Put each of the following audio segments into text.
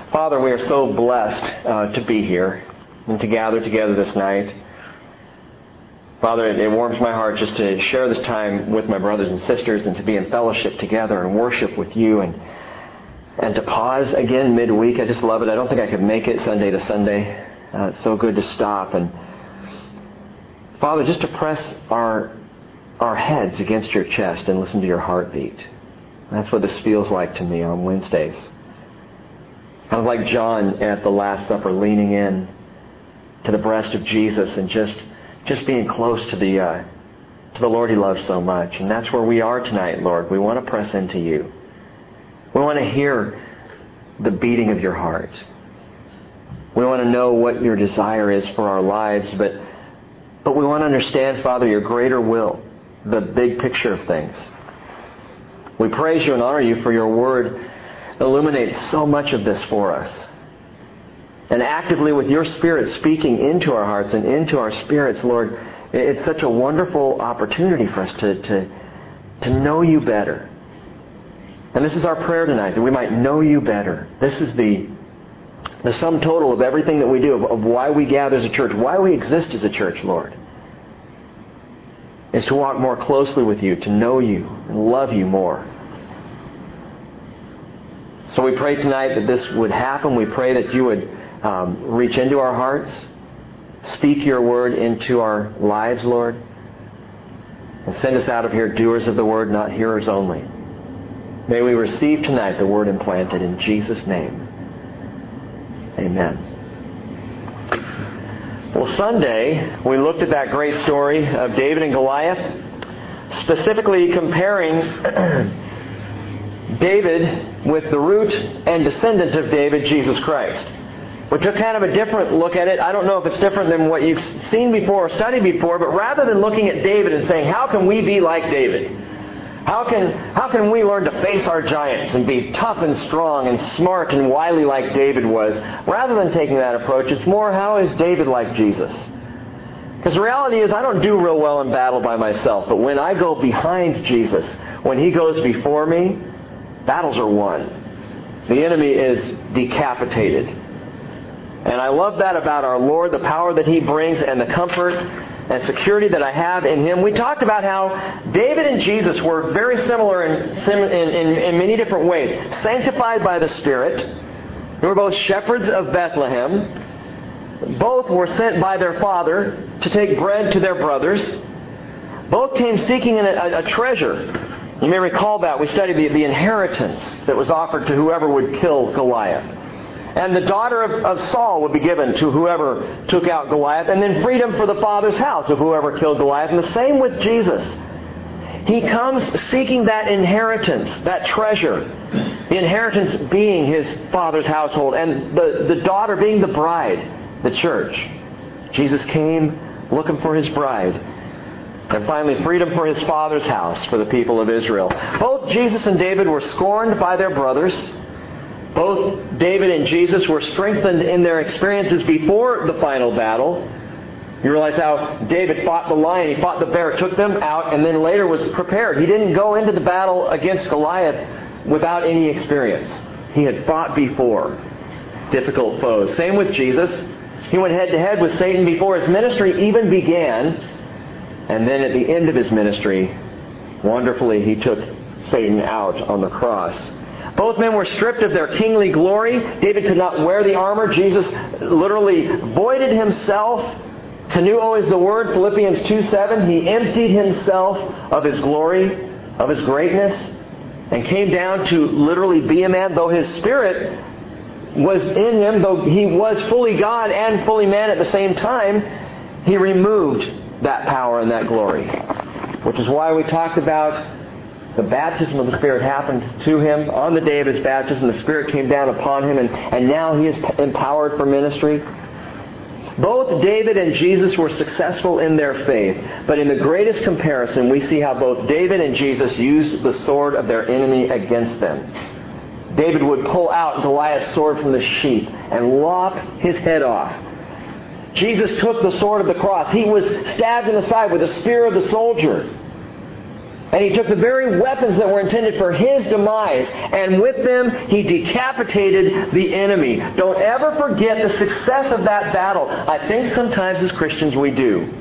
Father, we are so blessed to be here and to gather together this night. Father, it warms my heart just to share this time with my brothers and sisters and to be in fellowship together and worship with you and to pause again midweek. I just love it. I don't think I could make it Sunday to Sunday. It's so good to stop. And Father, just to press our heads against your chest and listen to your heartbeat. That's what this feels like to me on Wednesdays. I was like John at the Last Supper, leaning in to the breast of Jesus and just being close to the Lord he loves so much. And that's where we are tonight, Lord. We want to press into you. We want to hear the beating of your heart. We want to know what your desire is for our lives, but we want to understand, Father, your greater will, the big picture of things. We praise you and honor you for your word illuminates so much of this for us. And actively with your Spirit speaking into our hearts and into our spirits, Lord, it's such a wonderful opportunity for us to know you better. And this is our prayer tonight, that we might know you better. This is the sum total of everything that we do, of why we gather as a church, why we exist as a church, Lord, is to walk more closely with you, to know you and love you more. So we pray tonight that this would happen. We pray that you would reach into our hearts, speak your word into our lives, Lord, and send us out of here doers of the word, not hearers only. May we receive tonight the word implanted in Jesus' name. Amen. Well, Sunday, we looked at that great story of David and Goliath, specifically comparing David with the root and descendant of David, Jesus Christ. We took kind of a different look at it. I don't know if it's different than what you've seen before or studied before, but rather than looking at David and saying, how can we be like David? How can we learn to face our giants and be tough and strong and smart and wily like David was? Rather than taking that approach, it's more, how is David like Jesus? Because the reality is, I don't do real well in battle by myself, but when I go behind Jesus, when he goes before me, battles are won. The enemy is decapitated. And I love that about our Lord, the power that he brings and the comfort and security that I have in him. We talked about how David and Jesus were very similar in many different ways. Sanctified by the Spirit. They were both shepherds of Bethlehem. Both were sent by their father to take bread to their brothers. Both came seeking a treasure. You may recall that. We studied the inheritance that was offered to whoever would kill Goliath. And the daughter of Saul would be given to whoever took out Goliath, and then freedom for the father's house of whoever killed Goliath. And the same with Jesus. He comes seeking that inheritance, that treasure. The inheritance being his father's household, and the daughter being the bride, the church. Jesus came looking for his bride. And finally, freedom for his father's house for the people of Israel. Both Jesus and David were scorned by their brothers. Both David and Jesus were strengthened in their experiences before the final battle. You realize how David fought the lion, he fought the bear, took them out, and then later was prepared. He didn't go into the battle against Goliath without any experience. He had fought before difficult foes. Same with Jesus. He went head-to-head with Satan before his ministry even began. And then at the end of his ministry, wonderfully, he took Satan out on the cross. Both men were stripped of their kingly glory. David could not wear the armor. Jesus literally voided himself. Kanuo is the word, Philippians 2:7. He emptied himself of his glory, of his greatness, and came down to literally be a man, though his spirit was in him, though he was fully God and fully man at the same time. He removed that power and that glory. Which is why we talked about the baptism of the Spirit happened to him on the day of his baptism. The Spirit came down upon him, and now he is empowered for ministry. Both David and Jesus were successful in their faith, but in the greatest comparison, we see how both David and Jesus used the sword of their enemy against them. David would pull out Goliath's sword from the sheath and lop his head off. Jesus took the sword of the cross. He was stabbed in the side with the spear of the soldier. And he took the very weapons that were intended for his demise, and with them he decapitated the enemy. Don't ever forget the success of that battle. I think sometimes as Christians we do.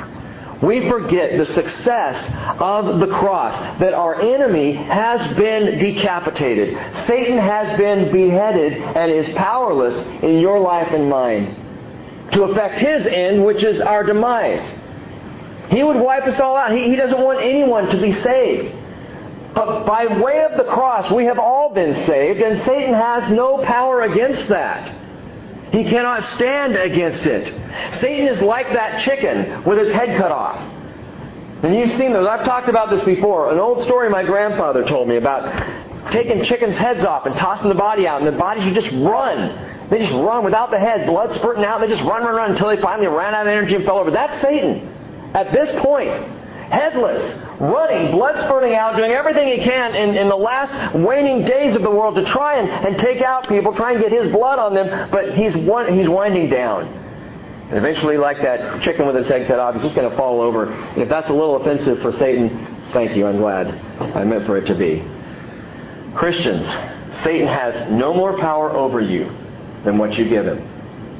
We forget the success of the cross, that our enemy has been decapitated. Satan has been beheaded and is powerless in your life and mine to effect his end, which is our demise. He would wipe us all out. He doesn't want anyone to be saved. But by way of the cross, we have all been saved, and Satan has no power against that. He cannot stand against it. Satan is like that chicken with its head cut off. And you've seen those. I've talked about this before. An old story my grandfather told me about taking chickens' heads off and tossing the body out, and the bodies would just run. They just run without the head, blood spurting out. They just run until they finally ran out of energy and fell over. That's Satan. At this point, headless, running, blood spurting out, doing everything he can in the last waning days of the world to try and take out people, try and get his blood on them, but he's winding down. And eventually, like that chicken with his head cut off, he's just going to fall over. And if that's a little offensive for Satan, thank you, I'm glad. I meant for it to be. Christians, Satan has no more power over you than what you give him.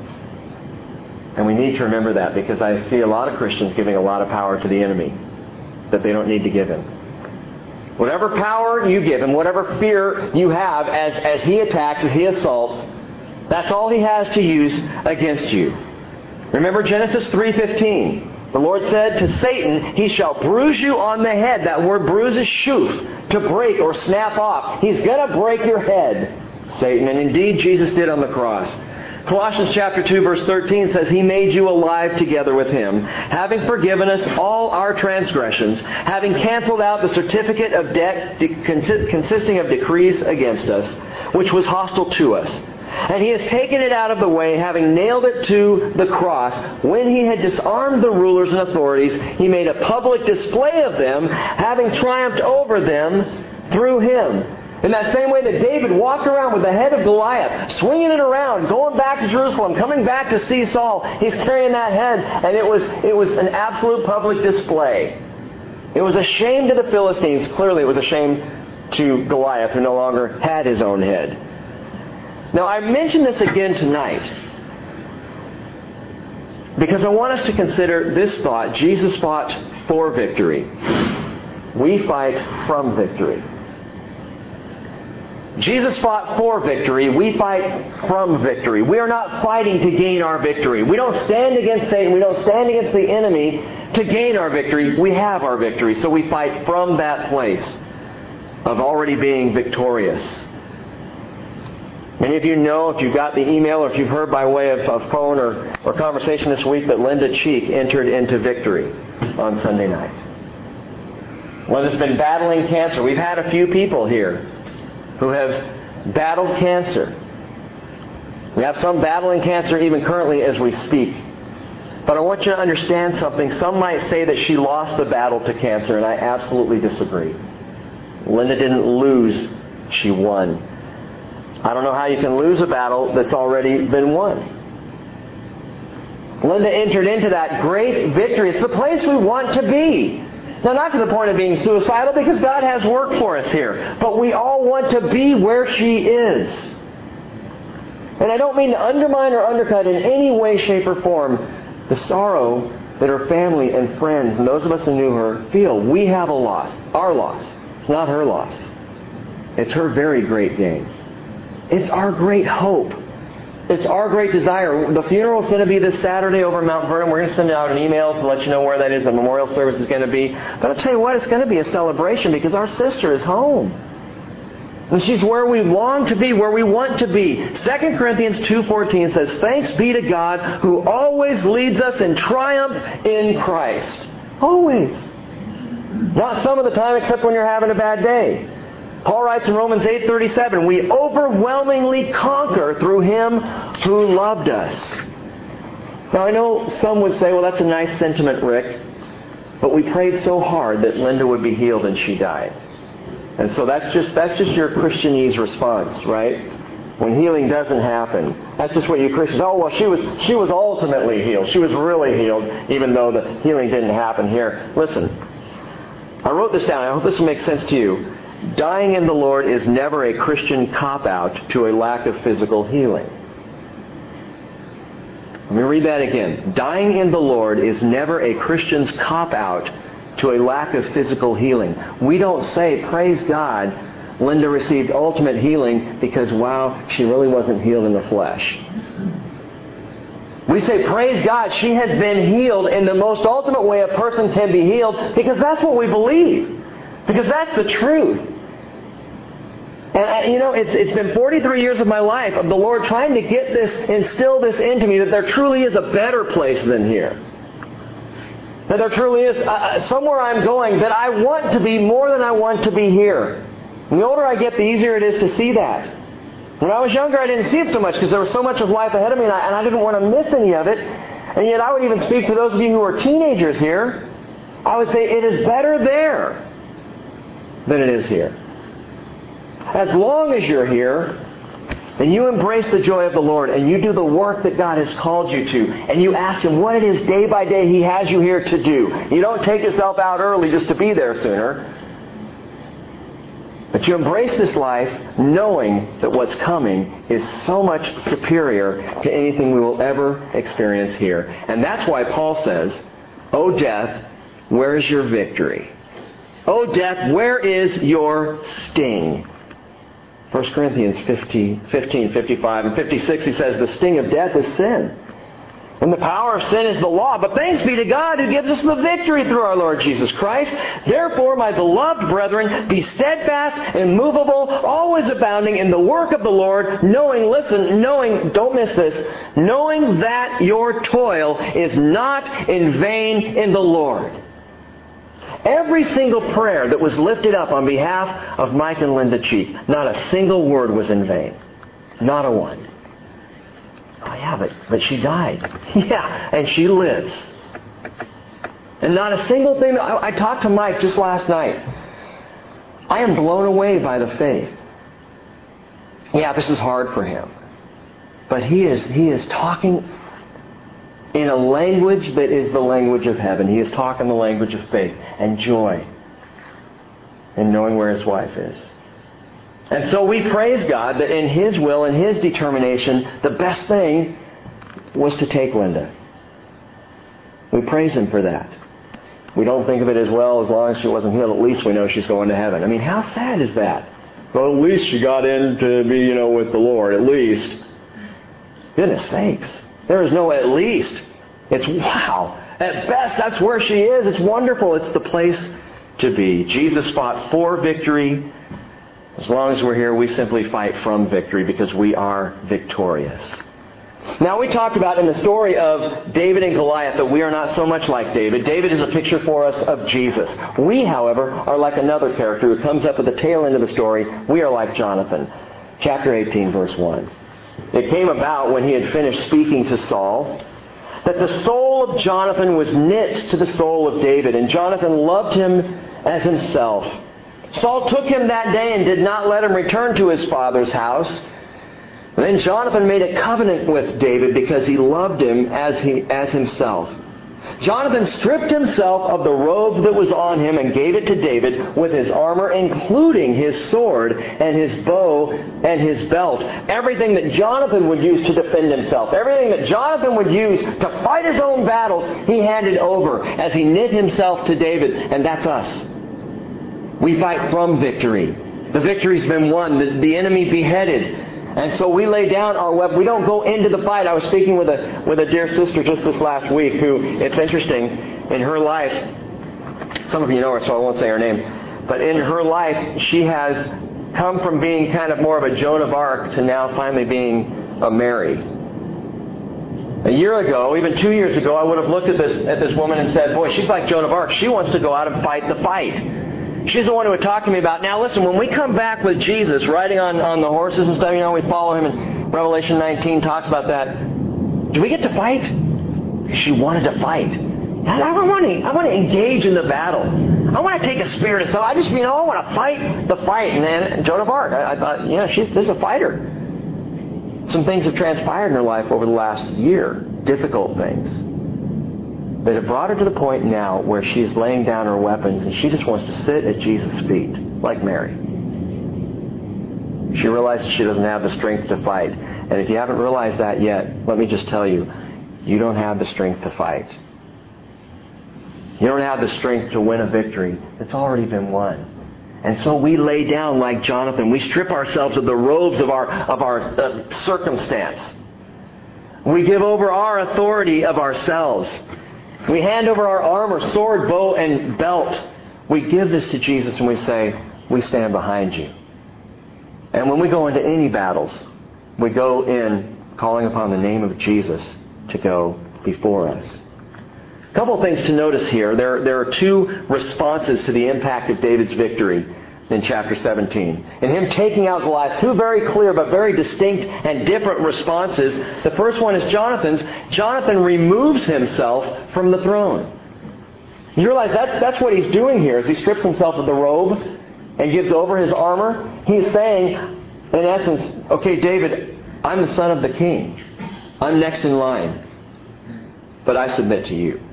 And we need to remember that, because I see a lot of Christians giving a lot of power to the enemy that they don't need to give him. Whatever power you give him, whatever fear you have as he attacks, as he assaults, that's all he has to use against you. Remember Genesis 3:15. The Lord said to Satan, he shall bruise you on the head. That word bruise is shuf, to break or snap off. He's going to break your head, Satan. And indeed, Jesus did on the cross. Colossians chapter 2 verse 13 says, He made you alive together with Him, having forgiven us all our transgressions, having canceled out the certificate of debt consisting of decrees against us, which was hostile to us. And He has taken it out of the way, having nailed it to the cross. When He had disarmed the rulers and authorities, He made a public display of them, having triumphed over them through Him. In that same way that David walked around with the head of Goliath, swinging it around, going back to Jerusalem, coming back to see Saul, he's carrying that head, and it was an absolute public display. It was a shame to the Philistines. Clearly it was a shame to Goliath, who no longer had his own head. Now I mention this again tonight because I want us to consider this thought. Jesus fought for victory. We fight from victory. Jesus fought for victory. We fight from victory. We are not fighting to gain our victory. We don't stand against Satan. We don't stand against the enemy to gain our victory. We have our victory. So we fight from that place of already being victorious. Many of you know, if you've got the email or if you've heard by way of phone or conversation this week, that Linda Cheek entered into victory on Sunday night. Linda's been battling cancer. We've had a few people here who have battled cancer. We have some battling cancer even currently as we speak. But I want you to understand something. Some might say that she lost the battle to cancer, and I absolutely disagree. Linda didn't lose, she won. I don't know how you can lose a battle that's already been won. Linda entered into that great victory. It's the place we want to be. Now, not to the point of being suicidal, because God has work for us here. But we all want to be where she is. And I don't mean to undermine or undercut in any way, shape, or form the sorrow that her family and friends and those of us who knew her feel. We have a loss. Our loss. It's not her loss. It's her very great gain. It's our great hope. It's our great desire. The funeral is going to be this Saturday over in Mount Vernon. We're going to send out an email to let you know where that is. The memorial service is going to be. But I'll tell you what, it's going to be a celebration because our sister is home. And she's where we long to be, where we want to be. 2 Corinthians 2:14 says, Thanks be to God who always leads us in triumph in Christ. Always. Not some of the time except when you're having a bad day. Paul writes in Romans 8:37, we overwhelmingly conquer through Him who loved us. Now I know some would say, well, that's a nice sentiment, Rick. But we prayed so hard that Linda would be healed and she died. And so that's just your Christianese response, right? When healing doesn't happen. That's just what you Christians, oh, well, she was ultimately healed. She was really healed, even though the healing didn't happen here. Listen, I wrote this down. I hope this will make sense to you. Dying in the Lord is never a Christian cop-out to a lack of physical healing. Let me read that again. Dying in the Lord is never a Christian's cop-out to a lack of physical healing. We don't say, praise God, Linda received ultimate healing because, wow, she really wasn't healed in the flesh. We say, praise God, she has been healed in the most ultimate way a person can be healed, because that's what we believe. Because that's the truth. And it's been 43 years of my life of the Lord trying to instill this into me, that there truly is a better place than here. That there truly is somewhere I'm going that I want to be more than I want to be here. And the older I get, the easier it is to see that. When I was younger, I didn't see it so much because there was so much of life ahead of me, and I didn't want to miss any of it. And yet I would even speak to those of you who are teenagers here. I would say it is better there than it is here. As long as you're here, and you embrace the joy of the Lord, and you do the work that God has called you to, and you ask Him what it is day by day He has you here to do. You don't take yourself out early just to be there sooner. But you embrace this life knowing that what's coming is so much superior to anything we will ever experience here. And that's why Paul says, O death, where is your victory? O death, where is your sting? 1 Corinthians 15, 55, and 56, he says, the sting of death is sin. And the power of sin is the law. But thanks be to God who gives us the victory through our Lord Jesus Christ. Therefore, my beloved brethren, be steadfast, immovable, always abounding in the work of the Lord, knowing, don't miss this, knowing that your toil is not in vain in the Lord. Every single prayer that was lifted up on behalf of Mike and Linda Cheek, not a single word was in vain. Not a one. Oh yeah, but she died. Yeah, and she lives. And not a single thing. I talked to Mike just last night. I am blown away by the faith. Yeah, this is hard for him. But he is talking in a language that is the language of heaven. He is talking the language of faith and joy and knowing where his wife is. And so we praise God that in His will and His determination, the best thing was to take Linda. We praise Him for that. We don't think of it as long as she wasn't healed, at least we know she's going to heaven. I mean, how sad is that? Well, at least she got in to be, with the Lord, at least. Goodness sakes. There is no at least. It's wow. At best, that's where she is. It's wonderful. It's the place to be. Jesus fought for victory. As long as we're here, we simply fight from victory because we are victorious. Now, we talked about in the story of David and Goliath that we are not so much like David. David is a picture for us of Jesus. We, however, are like another character who comes up at the tail end of the story. We are like Jonathan. Chapter 18, verse 1. It came about when he had finished speaking to Saul that the soul of Jonathan was knit to the soul of David, and Jonathan loved him as himself. Saul took him that day and did not let him return to his father's house. Then Jonathan made a covenant with David because he loved him as himself. Jonathan stripped himself of the robe that was on him and gave it to David with his armor, including his sword and his bow and his belt. Everything that Jonathan would use to defend himself, everything that Jonathan would use to fight his own battles, he handed over as he knit himself to David. And that's us. We fight from victory. The victory's been won. The enemy beheaded. And so we lay down our weapon. We don't go into the fight. I was speaking with a dear sister just this last week who, it's interesting, in her life, some of you know her so I won't say her name, but in her life she has come from being kind of more of a Joan of Arc to now finally being a Mary. A year ago, even 2 years ago, I would have looked at this woman and said, boy, she's like Joan of Arc. She wants to go out and fight the fight. She's the one who would talk to me about, now listen, when we come back with Jesus, riding on the horses and stuff, we follow Him, and Revelation 19 talks about that. Do we get to fight? She wanted to fight. I want to engage in the battle. I want to take a spirit of I just, I want to fight the fight. And then Joan of Arc, I thought, she's a fighter. Some things have transpired in her life over the last year. Difficult things. But it brought her to the point now where she is laying down her weapons and she just wants to sit at Jesus' feet, like Mary. She realizes she doesn't have the strength to fight. And if you haven't realized that yet, let me just tell you, you don't have the strength to fight. You don't have the strength to win a victory. It's already been won. And so we lay down like Jonathan. We strip ourselves of the robes of our circumstance. We give over our authority of ourselves. We hand over our armor, sword, bow, and belt. We give this to Jesus and we say, we stand behind you. And when we go into any battles, we go in calling upon the name of Jesus to go before us. A couple of things to notice here. There are two responses to the impact of David's victory in chapter 17. In him taking out Goliath, two very clear but very distinct and different responses. The first one is Jonathan's. Jonathan removes himself from the throne. You realize that's what he's doing here as he strips himself of the robe and gives over his armor. He's saying, in essence, okay, David, I'm the son of the king. I'm next in line. But I submit to you.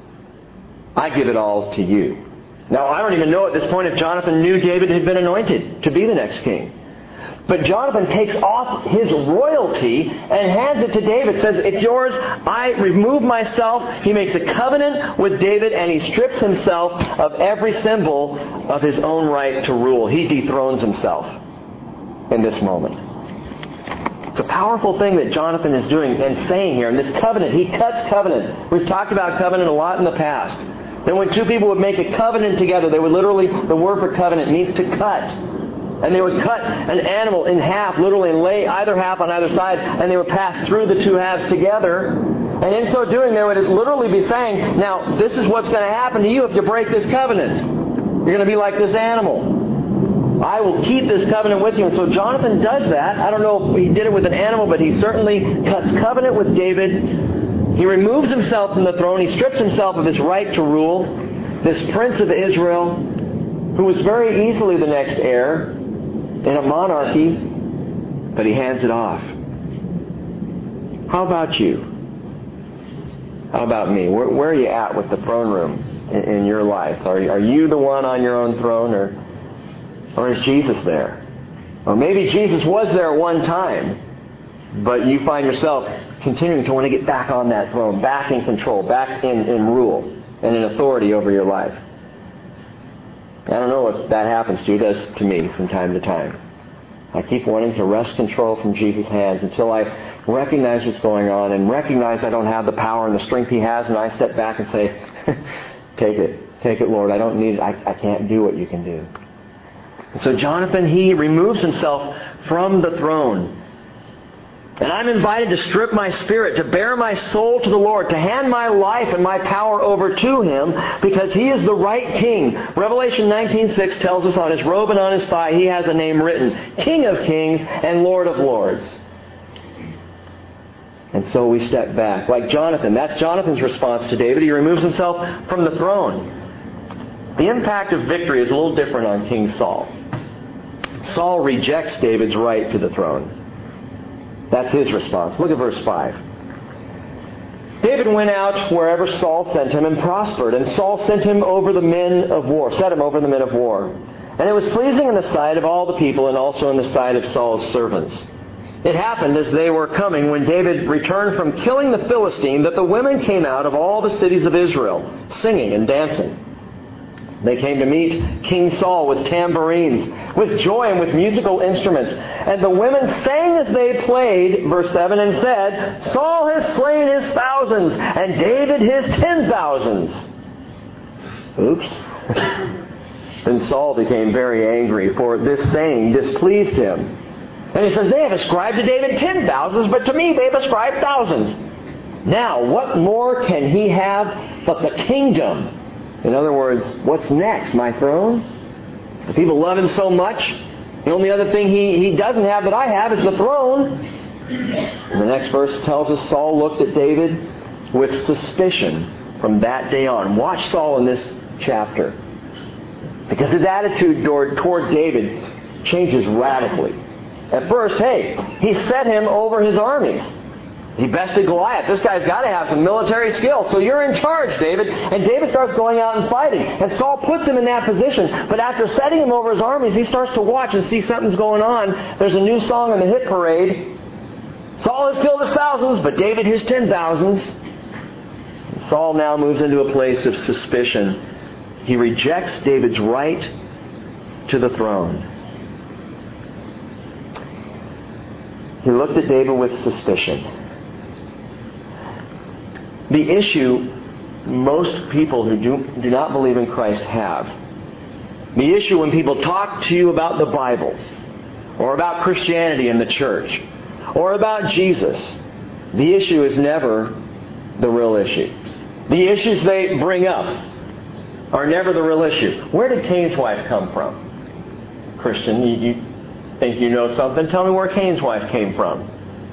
I give it all to you. Now, I don't even know at this point if Jonathan knew David had been anointed to be the next king. But Jonathan takes off his royalty and hands it to David. Says, it's yours. I remove myself. He makes a covenant with David and he strips himself of every symbol of his own right to rule. He dethrones himself in this moment. It's a powerful thing that Jonathan is doing and saying here. In this covenant, he cuts covenant. We've talked about covenant a lot in the past. Then when two people would make a covenant together, they would literally, the word for covenant means to cut. And they would cut an animal in half, literally, and lay either half on either side, and they would pass through the two halves together. And in so doing, they would literally be saying, now, this is what's going to happen to you if you break this covenant. You're going to be like this animal. I will keep this covenant with you. And so Jonathan does that. I don't know if he did it with an animal, but he certainly cuts covenant with David. He removes himself from the throne. He strips himself of his right to rule. This prince of Israel, who was very easily the next heir in a monarchy, but he hands it off. How about you? How about me? Where are you at with the throne room in your life? Are you the one on your own throne, or is Jesus there? Or maybe Jesus was there at one time, but you find yourself continuing to want to get back on that throne, back in control, back in rule and in authority over your life. I don't know if that happens to you. It does to me from time to time. I keep wanting to wrest control from Jesus' hands until I recognize what's going on and recognize I don't have the power and the strength He has, and I step back and say, take it, Lord. I don't need it. I can't do what you can do. And so Jonathan, he removes himself from the throne. And I'm invited to strip my spirit, to bear my soul to the Lord, to hand my life and my power over to Him, because He is the right King. Revelation 19:6 tells us on His robe and on His thigh He has a name written, King of Kings and Lord of Lords. And so we step back. Like Jonathan, that's Jonathan's response to David. He removes himself from the throne. The impact of victory is a little different on King Saul. Saul rejects David's right to the throne. That's his response. Look at verse 5. David went out wherever Saul sent him and prospered, and Saul sent him over the men of war, set him over the men of war. And it was pleasing in the sight of all the people and also in the sight of Saul's servants. It happened as they were coming, when David returned from killing the Philistine, that the women came out of all the cities of Israel, singing and dancing. They came to meet King Saul with tambourines, with joy and with musical instruments. And the women sang as they played, verse 7, and said, Saul has slain his thousands, and David his 10,000s. Oops. Then Saul became very angry, for this saying displeased him. And he says, they have ascribed to David 10,000s, but to me they have ascribed thousands. Now, what more can he have but the kingdom? In other words, what's next? My throne? The people love him so much. The only other thing he doesn't have that I have is the throne. And the next verse tells us Saul looked at David with suspicion from that day on. Watch Saul in this chapter. Because his attitude toward David changes radically. At first, he set him over his armies. He bested Goliath. This guy's got to have some military skill. So you're in charge, David. And David starts going out and fighting. And Saul puts him in that position. But after setting him over his armies, he starts to watch and see something's going on. There's a new song in the hit parade. Saul has killed his thousands, but David his 10,000s. Saul now moves into a place of suspicion. He rejects David's right to the throne. He looked at David with suspicion. The issue most people who do not believe in Christ have, the issue when people talk to you about the Bible, or about Christianity and the church, or about Jesus, the issue is never the real issue. The issues they bring up are never the real issue. Where did Cain's wife come from? Christian, you think you know something? Tell me where Cain's wife came from.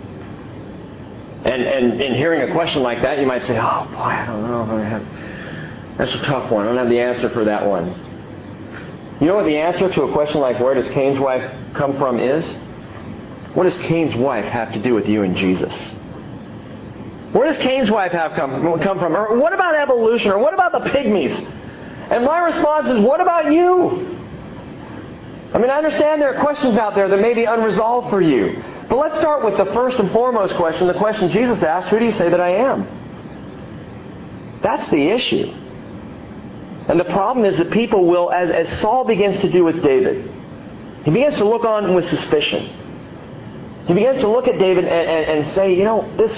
And in hearing a question like that, you might say, oh boy, I don't know if I have... That's a tough one. I don't have the answer for that one. You know what the answer to a question like where does Cain's wife come from is? What does Cain's wife have to do with you and Jesus? Where does Cain's wife have come from? Or what about evolution? Or what about the pygmies? And my response is, what about you? I mean, I understand there are questions out there that may be unresolved for you. But let's start with the first and foremost question, the question Jesus asked, who do you say that I am? That's the issue. And the problem is that people will, as Saul begins to do with David, he begins to look on with suspicion. He begins to look at David and say, you know, this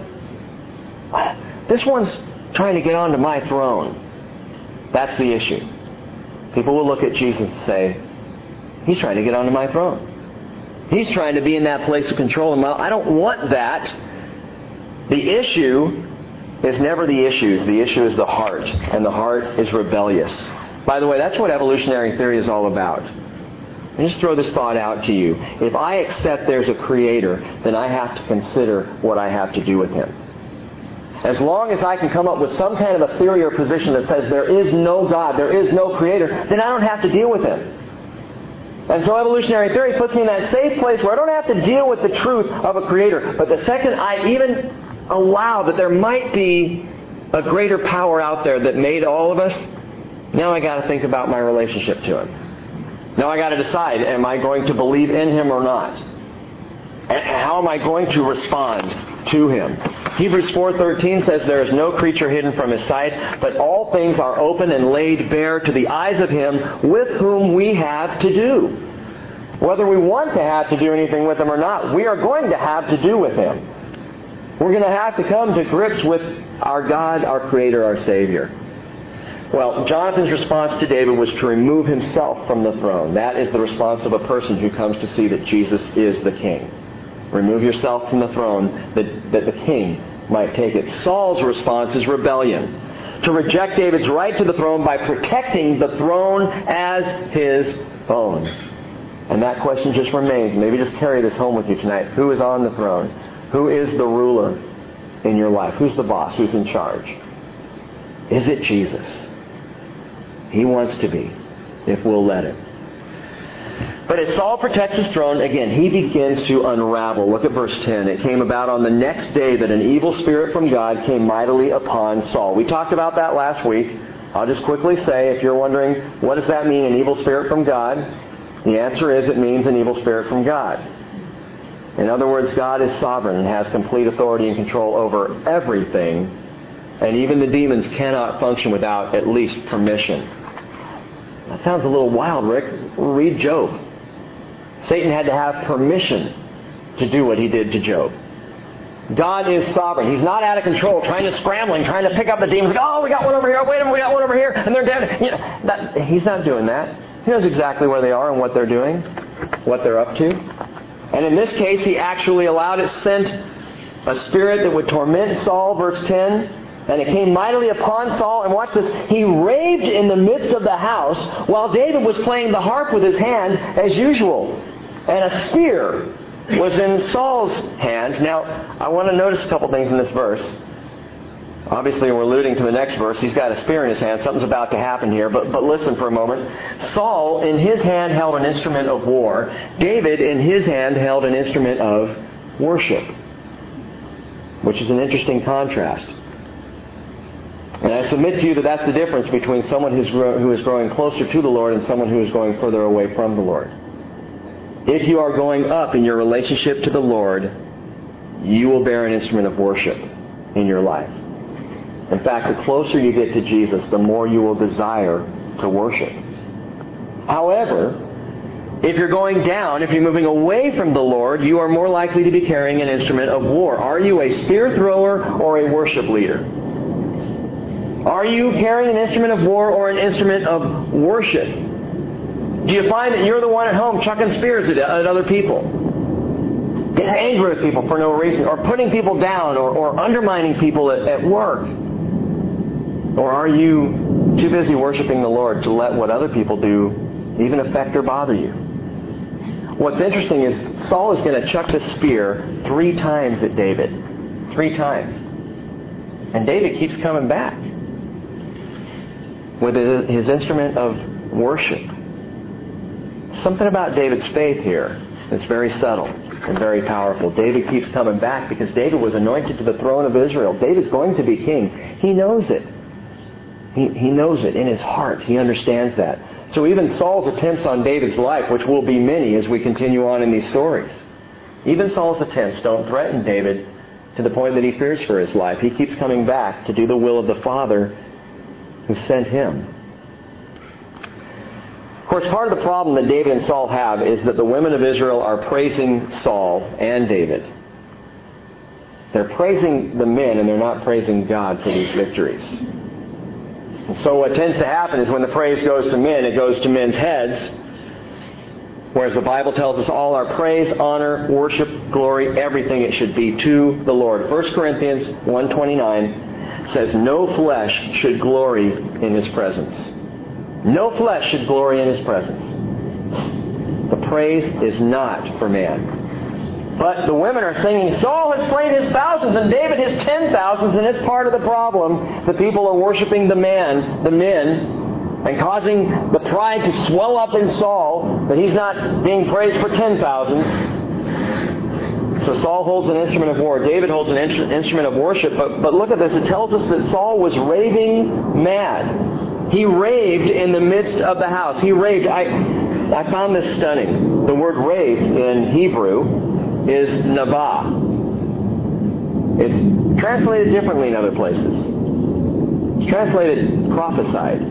one's trying to get onto my throne. That's the issue. People will look at Jesus and say, he's trying to get onto my throne. He's trying to be in that place of control. And I don't want that. The issue is never the issues. The issue is the heart. And the heart is rebellious. By the way, that's what evolutionary theory is all about. And just throw this thought out to you. If I accept there's a creator, then I have to consider what I have to do with him. As long as I can come up with some kind of a theory or position that says there is no God, there is no creator, then I don't have to deal with him. And so evolutionary theory puts me in that safe place where I don't have to deal with the truth of a creator. But the second I even allow that there might be a greater power out there that made all of us, now I got to think about my relationship to him. Now I got to decide, am I going to believe in him or not? And how am I going to respond to him? Hebrews 4:13 says there is no creature hidden from his sight, but all things are open and laid bare to the eyes of him with whom we have to do. Whether we want to have to do anything with him or not, we are going to have to do with him. We're going to have to come to grips with our God, our Creator, our Savior. Well, Jonathan's response to David was to remove himself from the throne. That is the response of a person who comes to see that Jesus is the King. Remove yourself from the throne that the king might take it. Saul's response is rebellion. To reject David's right to the throne by protecting the throne as his own. And that question just remains. Maybe just carry this home with you tonight. Who is on the throne? Who is the ruler in your life? Who's the boss? Who's in charge? Is it Jesus? He wants to be, if we'll let him. But as Saul protects his throne, again, he begins to unravel. Look at verse 10. It came about on the next day that an evil spirit from God came mightily upon Saul. We talked about that last week. I'll just quickly say, if you're wondering, what does that mean, an evil spirit from God? The answer is, it means an evil spirit from God. In other words, God is sovereign and has complete authority and control over everything. And even the demons cannot function without at least permission. That sounds a little wild, Rick. Read Job. Satan had to have permission to do what he did to Job. God is sovereign. He's not out of control, trying to pick up the demons. Oh, we got one over here. Wait a minute, we got one over here. And they're dead. He's not doing that. He knows exactly where they are and what they're doing, what they're up to. And in this case, he actually sent a spirit that would torment Saul, verse 10. And it came mightily upon Saul, and watch this, he raved in the midst of the house while David was playing the harp with his hand as usual. And a spear was in Saul's hand. Now, I want to notice a couple things in this verse. Obviously, we're alluding to the next verse. He's got a spear in his hand. Something's about to happen here. But listen for a moment. Saul, in his hand, held an instrument of war. David, in his hand, held an instrument of worship. which is an interesting contrast. And I submit to you that that's the difference between someone who is growing closer to the Lord and someone who is going further away from the Lord. If you are going up in your relationship to the Lord, you will bear an instrument of worship in your life. In fact, the closer you get to Jesus, the more you will desire to worship. However, if you're going down, if you're moving away from the Lord, you are more likely to be carrying an instrument of war. Are you a spear thrower or a worship leader? Are you carrying an instrument of war or an instrument of worship? Do you find that you're the one at home chucking spears at other people? Getting angry with people for no reason, or putting people down, or undermining people at work? Or are you too busy worshiping the Lord to let what other people do even affect or bother you? What's interesting is Saul is going to chuck the spear 3 times at David. 3 times. And David keeps coming back with his instrument of worship. Something about David's faith here that's very subtle and very powerful. David keeps coming back because David was anointed to the throne of Israel. David's going to be king. He knows it. He knows it in his heart. He understands that. So even Saul's attempts on David's life, which will be many as we continue on in these stories, even Saul's attempts don't threaten David to the point that he fears for his life. He keeps coming back to do the will of the Father who sent him. Of course, part of the problem that David and Saul have is that the women of Israel are praising Saul and David. They're praising the men and they're not praising God for these victories. And so what tends to happen is when the praise goes to men, it goes to men's heads. Whereas the Bible tells us all our praise, honor, worship, glory, everything, it should be to the Lord. 1 Corinthians 1:29 says, no flesh should glory in His presence. No flesh should glory in His presence. The praise is not for man. But the women are singing, Saul has slain his thousands and David his 10,000s, and it's part of the problem. The people are worshiping the men, and causing the pride to swell up in Saul that he's not being praised for 10,000. So Saul holds an instrument of war. David holds an instrument of worship. But look at this. It tells us that Saul was raving mad. He raved in the midst of the house. He raved. I found this stunning. The word raved in Hebrew is nabah. It's translated differently in other places. It's translated prophesied.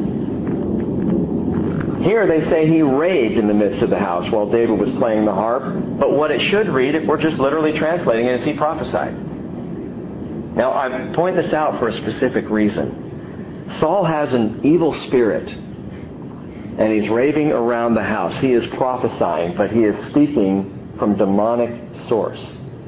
Here they say he raved in the midst of the house while David was playing the harp. But what it should read, if we're just literally translating it, is he prophesied. Now, I point this out for a specific reason. Saul has an evil spirit, and he's raving around the house. He is prophesying, but he is speaking from demonic source.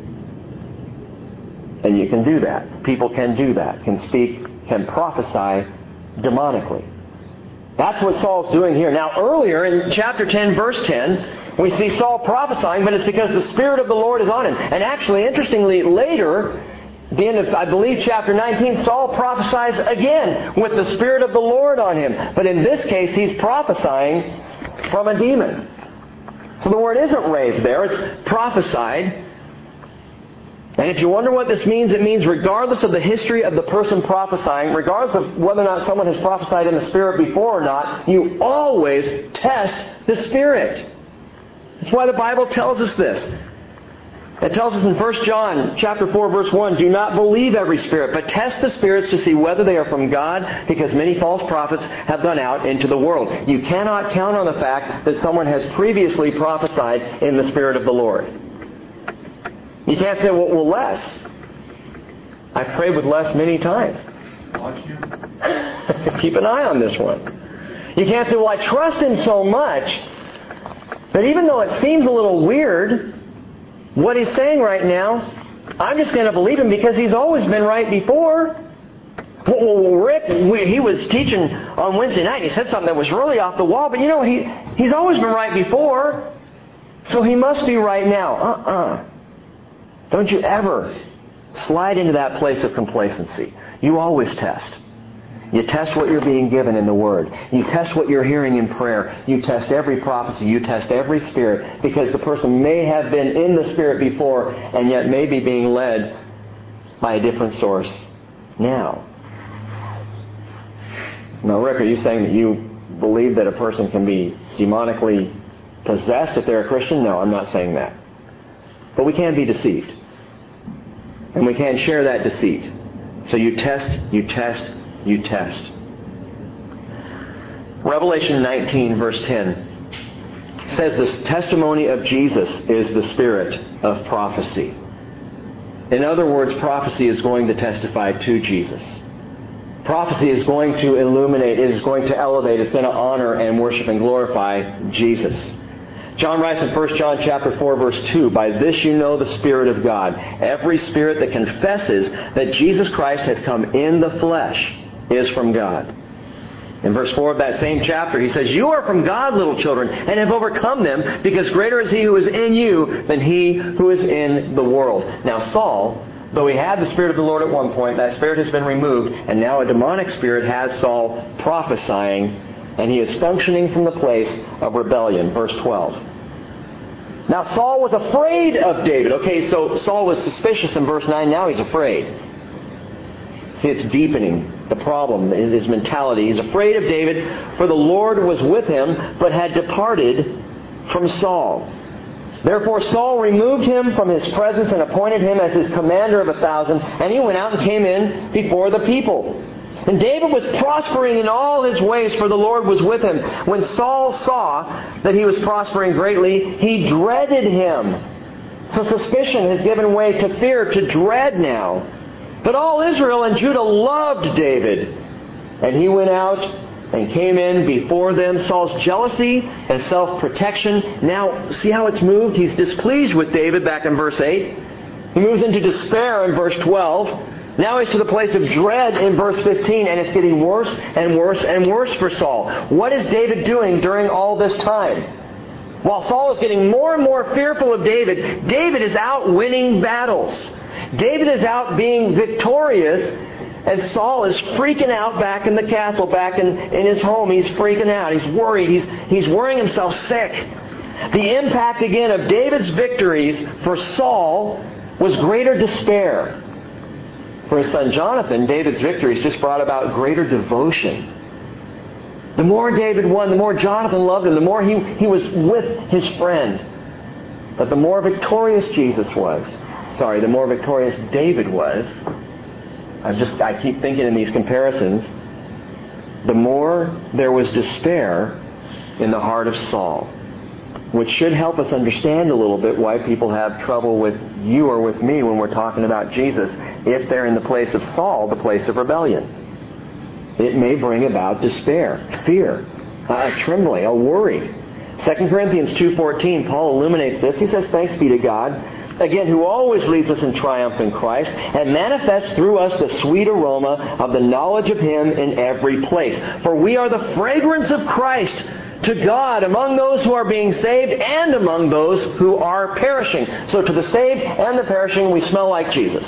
And you can do that. People can do that. Can speak, can prophesy demonically. That's what Saul's doing here. Now, earlier in chapter 10, verse 10, we see Saul prophesying, but it's because the Spirit of the Lord is on him. And actually, interestingly, later, at the end of, I believe, chapter 19, Saul prophesies again with the Spirit of the Lord on him. But in this case, he's prophesying from a demon. So the word isn't raved there, it's prophesied. And if you wonder what this means, it means regardless of the history of the person prophesying, regardless of whether or not someone has prophesied in the Spirit before or not, you always test the Spirit. That's why the Bible tells us this. It tells us in 1 John chapter 4, verse 1, do not believe every spirit, but test the spirits to see whether they are from God, because many false prophets have gone out into the world. You cannot count on the fact that someone has previously prophesied in the Spirit of the Lord. You can't say, well, Les, I've prayed with Les many times. Keep an eye on this one. You can't say, well, I trust him so much that even though it seems a little weird, what he's saying right now, I'm just going to believe him because he's always been right before. Well, Rick, he was teaching on Wednesday night and he said something that was really off the wall, but you know, he's always been right before, so he must be right now. Don't you ever slide into that place of complacency. You always test. You test what you're being given in the Word. You test what you're hearing in prayer. You test every prophecy. You test every spirit, because the person may have been in the Spirit before and yet may be being led by a different source now. Now, Rick, are you saying that you believe that a person can be demonically possessed if they're a Christian? No, I'm not saying that. But we can be deceived. And we can share that deceit. So you test, you test, you test. Revelation 19, verse 10 says this testimony of Jesus is the spirit of prophecy. In other words, prophecy is going to testify to Jesus. Prophecy is going to illuminate, it is going to elevate, it's going to honor and worship and glorify Jesus. John writes in 1 John chapter 4, verse 2, "By this you know the Spirit of God. Every spirit that confesses that Jesus Christ has come in the flesh is from God." In verse 4 of that same chapter, he says, "You are from God, little children, and have overcome them, because greater is He who is in you than he who is in the world." Now Saul, though he had the Spirit of the Lord at one point, that Spirit has been removed, and now a demonic spirit has Saul prophesying, and he is functioning from the place of rebellion. Verse 12. Now Saul was afraid of David. Okay, so Saul was suspicious in verse 9. Now he's afraid. See, it's deepening the problem in his mentality. He's afraid of David, for the Lord was with him, but had departed from Saul. Therefore Saul removed him from his presence and appointed him as his commander of 1,000, and he went out and came in before the people. And David was prospering in all his ways, for the Lord was with him. When Saul saw that he was prospering greatly, he dreaded him. So suspicion has given way to fear, to dread now. But all Israel and Judah loved David. And he went out and came in before them. Saul's jealousy and self-protection. Now, see how it's moved? He's displeased with David back in verse 8. He moves into despair in verse 12. Now he's to the place of dread in verse 15, and it's getting worse and worse and worse for Saul. What is David doing during all this time? While Saul is getting more and more fearful of David, David is out winning battles. David is out being victorious, and Saul is freaking out back in the castle, back in his home. He's freaking out. He's worried. He's worrying himself sick. The impact again of David's victories for Saul was greater despair. For his son Jonathan, David's victories just brought about greater devotion. The more David won, the more Jonathan loved him, the more he was with his friend. But the more victorious the more victorious David was, I keep thinking in these comparisons, the more there was despair in the heart of Saul. Which should help us understand a little bit why people have trouble with you or with me when we're talking about Jesus, if they're in the place of Saul, the place of rebellion. It may bring about despair, fear, a trembling, a worry. 2 Corinthians 2:14, Paul illuminates this. He says, "Thanks be to God, again, who always leads us in triumph in Christ, and manifests through us the sweet aroma of the knowledge of Him in every place. For we are the fragrance of Christ to God among those who are being saved and among those who are perishing." So to the saved and the perishing, we smell like Jesus.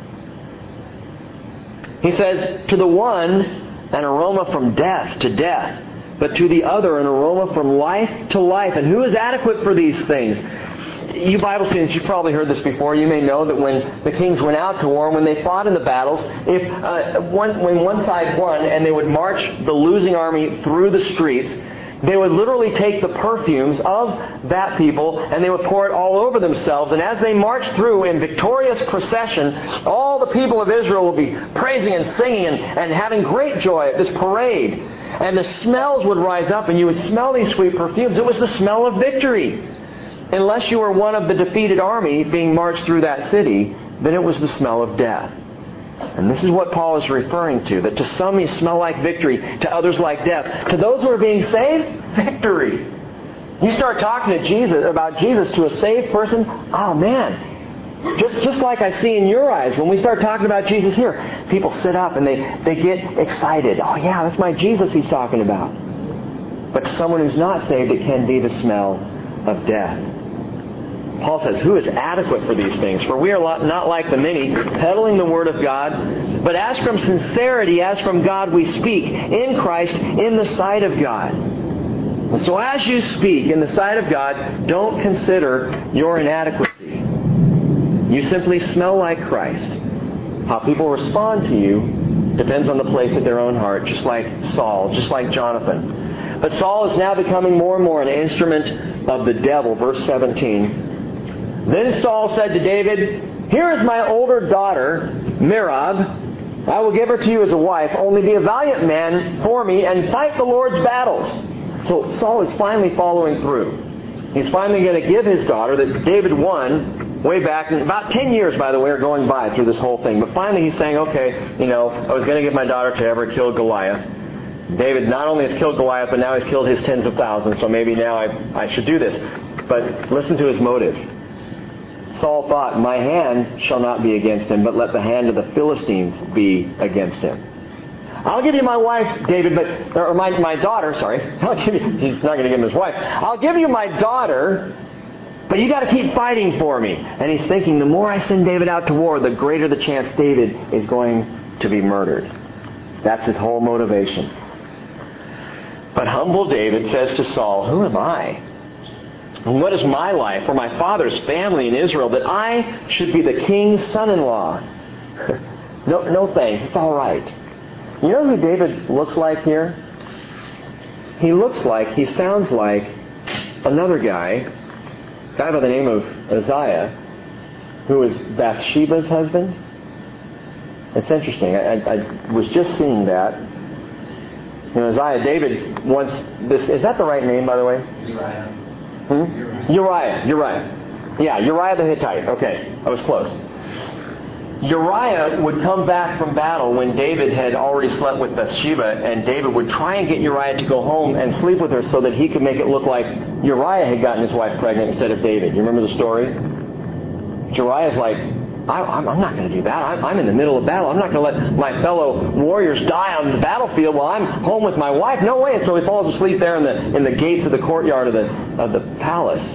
He says, to the one, an aroma from death to death, but to the other, an aroma from life to life. And who is adequate for these things? You Bible students, you've probably heard this before. You may know that when the kings went out to war, when they fought in the battles, when one side won and they would march the losing army through the streets, they would literally take the perfumes of that people and they would pour it all over themselves. And as they marched through in victorious procession, all the people of Israel would be praising and singing and having great joy at this parade. And the smells would rise up and you would smell these sweet perfumes. It was the smell of victory. Unless you were one of the defeated army being marched through that city, then it was the smell of death. And this is what Paul is referring to, that to some you smell like victory, to others like death. To those who are being saved, victory. You start talking about Jesus to a saved person, oh man, just like I see in your eyes, when we start talking about Jesus here, people sit up and they get excited. Oh yeah, that's my Jesus he's talking about. But to someone who's not saved, it can be the smell of death. Paul says, who is adequate for these things? For we are not like the many, peddling the Word of God, but as from sincerity, as from God we speak, in Christ, in the sight of God. And so as you speak in the sight of God, don't consider your inadequacy. You simply smell like Christ. How people respond to you depends on the place of their own heart, just like Saul, just like Jonathan. But Saul is now becoming more and more an instrument of the devil. Verse 17. Then Saul said to David, "Here is my older daughter, Merab. I will give her to you as a wife. Only be a valiant man for me and fight the Lord's battles." So Saul is finally following through. He's finally going to give his daughter that David won way back. And about 10 years, by the way, are going by through this whole thing. But finally he's saying, okay, I was going to give my daughter to whoever killed Goliath. David not only has killed Goliath, but now he's killed his tens of thousands. So maybe now I should do this. But listen to his motive. Saul thought, "My hand shall not be against him, but let the hand of the Philistines be against him." "I'll give you my wife, David, or my daughter, sorry. He's not going to give him his wife. "I'll give you my daughter, but you got to keep fighting for me." And he's thinking, the more I send David out to war, the greater the chance David is going to be murdered. That's his whole motivation. But humble David says to Saul, "Who am I? And what is my life or my father's family in Israel that I should be the king's son-in-law? No thanks. It's all right." You know who David looks like here? He sounds like another guy by the name of Uzziah, who was Bathsheba's husband. It's interesting. I was just seeing that. Uzziah, David wants this. Is that the right name, by the way? Uriah. Uriah. Yeah, Uriah the Hittite. Okay, I was close. Uriah would come back from battle when David had already slept with Bathsheba, and David would try and get Uriah to go home and sleep with her so that he could make it look like Uriah had gotten his wife pregnant instead of David. You remember the story? Uriah's like, I'm not going to do that. I'm in the middle of battle. I'm not going to let my fellow warriors die on the battlefield while I'm home with my wife. No way. And so he falls asleep there in the gates of the courtyard of the palace.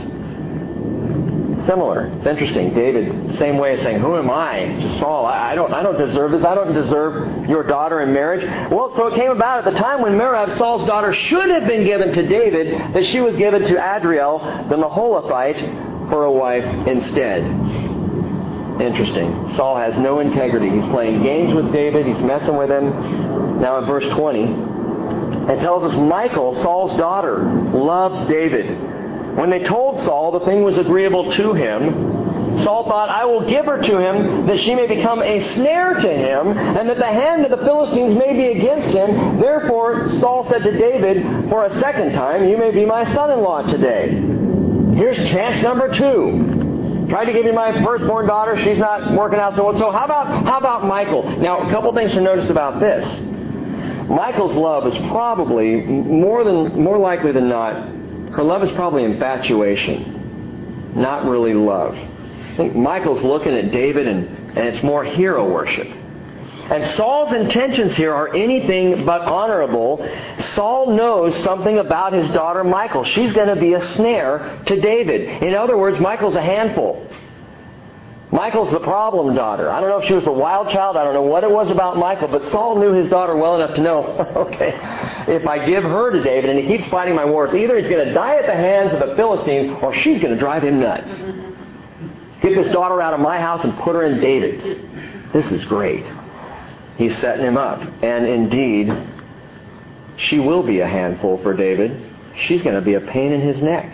Similar. It's interesting. David, same way as saying, "Who am I?" to Saul. I don't deserve this. I don't deserve your daughter in marriage. Well, so it came about at the time when Merab, Saul's daughter, should have been given to David, that she was given to Adriel, the Maholathite, for a wife instead. Interesting. Saul has no integrity. He's playing games with David. He's messing with him. Now in verse 20, it tells us Michal, Saul's daughter, loved David. When they told Saul the thing was agreeable to him, Saul thought, "I will give her to him, that she may become a snare to him, and that the hand of the Philistines may be against him." Therefore Saul said to David for a second time, "You may be my son-in-law today." Here's chance number 2. Tried to give you my firstborn daughter. She's not working out so well. So how about Michal? Now, a couple things to notice about this. Michal's love is probably, more likely than not, her love is probably infatuation, not really love. I think Michal's looking at David and it's more hero worship. And Saul's intentions here are anything but honorable. Saul knows something about his daughter Michal. She's going to be a snare to David. In other words, Michal's a handful. Michal's the problem daughter. I don't know if she was a wild child. I don't know what it was about Michal, but Saul knew his daughter well enough to know, okay, if I give her to David and he keeps fighting my wars, either he's going to die at the hands of the Philistines or she's going to drive him nuts. Get this daughter out of my house and put her in David's. This is great. He's setting him up. And indeed, she will be a handful for David. She's going to be a pain in his neck.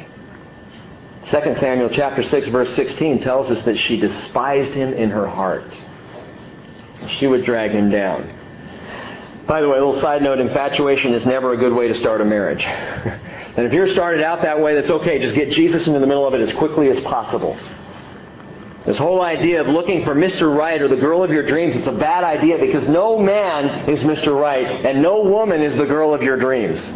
2 Samuel chapter 6, verse 16 tells us that she despised him in her heart. She would drag him down. By the way, a little side note, infatuation is never a good way to start a marriage. And if you're started out that way, that's okay. Just get Jesus into the middle of it as quickly as possible. This whole idea of looking for Mr. Right or the girl of your dreams, it's a bad idea because no man is Mr. Right and no woman is the girl of your dreams.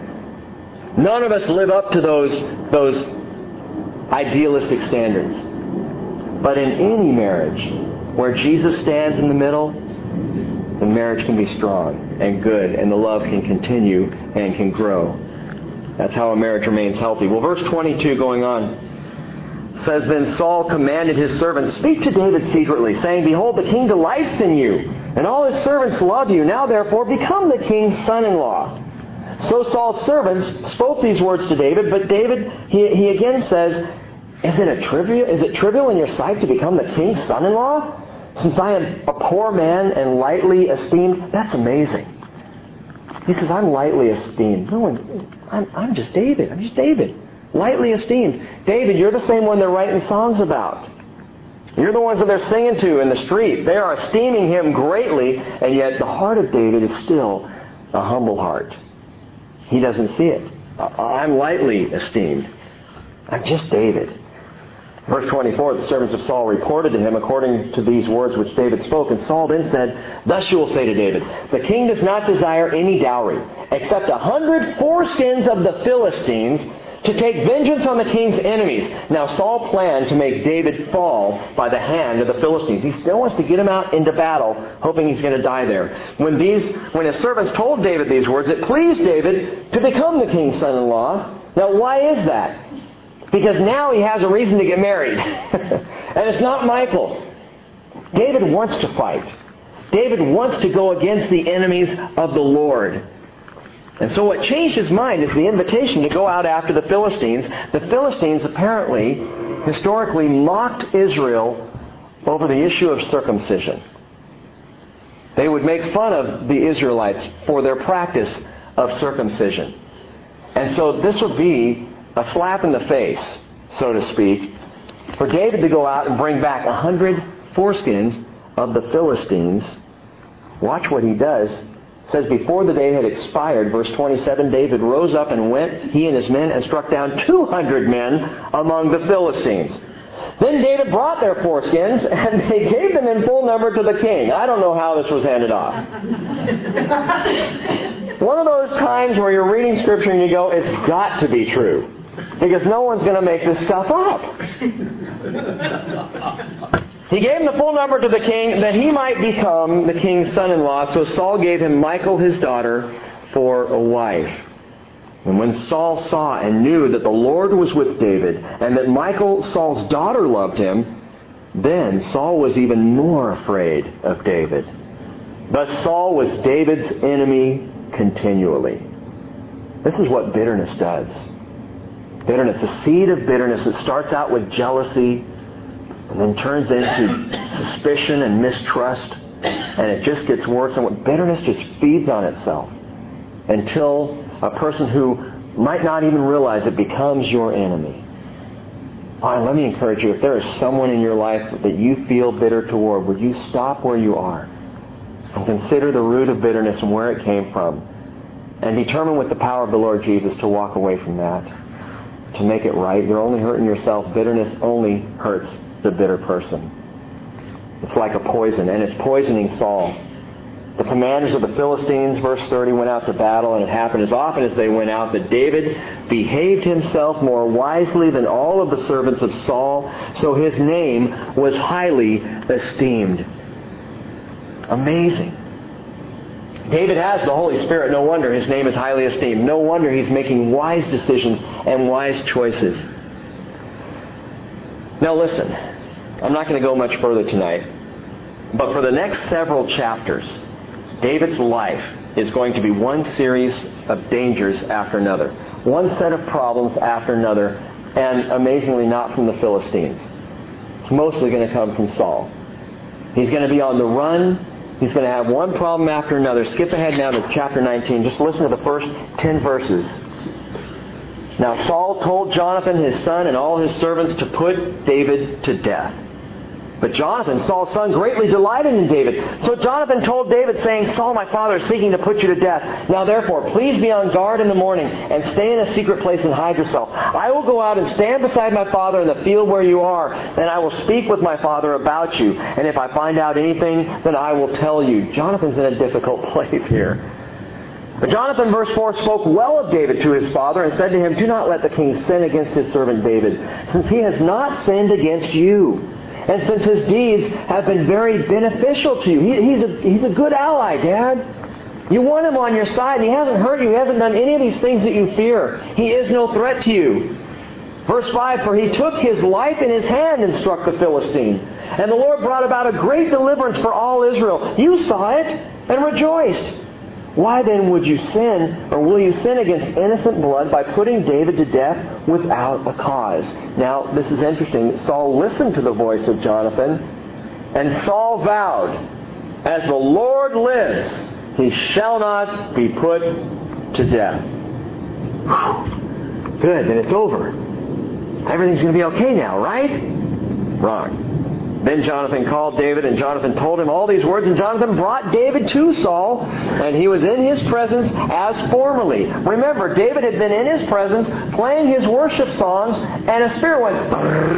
None of us live up to those idealistic standards. But in any marriage where Jesus stands in the middle, the marriage can be strong and good and the love can continue and can grow. That's how a marriage remains healthy. Well, verse 22 going on says, "Then Saul commanded his servants, 'Speak to David secretly, saying, Behold, the king delights in you, and all his servants love you. Now therefore become the king's son-in-law.' So Saul's servants spoke these words to David, but David, he again says, Is it trivial in your sight to become the king's son-in-law? Since I am a poor man and lightly esteemed, that's amazing. He says, I'm lightly esteemed. No one, I'm just David. I'm just David. Lightly esteemed. David, you're the same one they're writing songs about. You're the ones that they're singing to in the street. They are esteeming him greatly, and yet the heart of David is still a humble heart. He doesn't see it. I'm lightly esteemed. I'm just David. Verse 24, the servants of Saul reported to him according to these words which David spoke. And Saul then said, thus you will say to David, the king does not desire any dowry, except 100 foreskins of the Philistines, to take vengeance on the king's enemies. Now Saul planned to make David fall by the hand of the Philistines. He still wants to get him out into battle, hoping he's going to die there. When his servants told David these words, it pleased David to become the king's son-in-law. Now why is that? Because now he has a reason to get married. And it's not Michal. David wants to fight. David wants to go against the enemies of the Lord. And so what changed his mind is the invitation to go out after the Philistines. The Philistines apparently, historically, mocked Israel over the issue of circumcision. They would make fun of the Israelites for their practice of circumcision. And so this would be a slap in the face, so to speak, for David to go out and bring back 100 foreskins of the Philistines. Watch what he does. It says, before the day had expired, verse 27, David rose up and went, he and his men, and struck down 200 men among the Philistines. Then David brought their foreskins, and they gave them in full number to the king. I don't know how this was handed off. One of those times where you're reading Scripture and you go, it's got to be true. Because no one's going to make this stuff up. He gave him the full number to the king that he might become the king's son-in-law. So Saul gave him Michal, his daughter, for a wife. And when Saul saw and knew that the Lord was with David, and that Michal, Saul's daughter, loved him, then Saul was even more afraid of David. Thus Saul was David's enemy continually. This is what bitterness does. Bitterness, the seed of bitterness that starts out with jealousy and then turns into suspicion and mistrust, and it just gets worse. And what bitterness just feeds on itself until a person who might not even realize it becomes your enemy. And let me encourage you, if there is someone in your life that you feel bitter toward, would you stop where you are and consider the root of bitterness and where it came from, and determine with the power of the Lord Jesus to walk away from that, to make it right. You're only hurting yourself. Bitterness only hurts the bitter person. It's like a poison, and it's poisoning Saul. The commanders of the Philistines, verse 30, went out to battle, and it happened as often as they went out that David behaved himself more wisely than all of the servants of Saul, so his name was highly esteemed. Amazing. David has the Holy Spirit. No wonder his name is highly esteemed. No wonder he's making wise decisions and wise choices. Now listen, I'm not going to go much further tonight, but for the next several chapters, David's life is going to be one series of dangers after another. One set of problems after another, and amazingly not from the Philistines. It's mostly going to come from Saul. He's going to be on the run. He's going to have one problem after another. Skip ahead now to chapter 19. Just listen to the first 10 verses. Now Saul told Jonathan, his son, and all his servants to put David to death. But Jonathan, Saul's son, greatly delighted in David. So Jonathan told David, saying, Saul, my father, is seeking to put you to death. Now therefore, please be on guard in the morning, and stay in a secret place and hide yourself. I will go out and stand beside my father in the field where you are. Then I will speak with my father about you. And if I find out anything, then I will tell you. Jonathan's in a difficult place here. But Jonathan, verse 4, spoke well of David to his father and said to him, do not let the king sin against his servant David, since he has not sinned against you. And since his deeds have been very beneficial to you. He's a good ally, Dad. You want him on your side, and he hasn't hurt you. He hasn't done any of these things that you fear. He is no threat to you. Verse 5, for he took his life in his hand and struck the Philistine. And the Lord brought about a great deliverance for all Israel. You saw it and rejoiced. Why then would you sin, or will you sin against innocent blood by putting David to death without a cause? Now, this is interesting. Saul listened to the voice of Jonathan, And Saul vowed, as the Lord lives, he shall not be put to death. Good, then it's over. Everything's going to be okay now, right? Wrong. Then Jonathan called David, and Jonathan told him all these words, and Jonathan brought David to Saul, and he was in his presence as formerly. Remember, David had been in his presence playing his worship songs, and a spear went.